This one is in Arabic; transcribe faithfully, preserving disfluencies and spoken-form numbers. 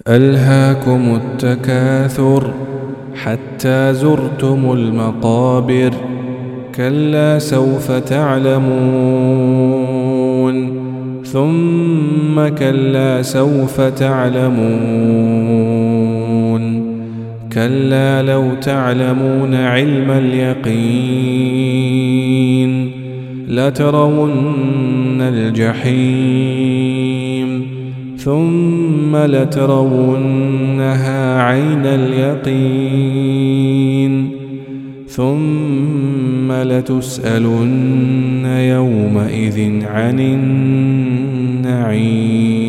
ألهاكم التكاثر حتى زرتم المقابر كلا سوف تعلمون ثم كلا سوف تعلمون كلا لو تعلمون علم اليقين لترون الجحيم ثم لترونها عين اليقين ثم لتسألن يومئذ عن النعيم.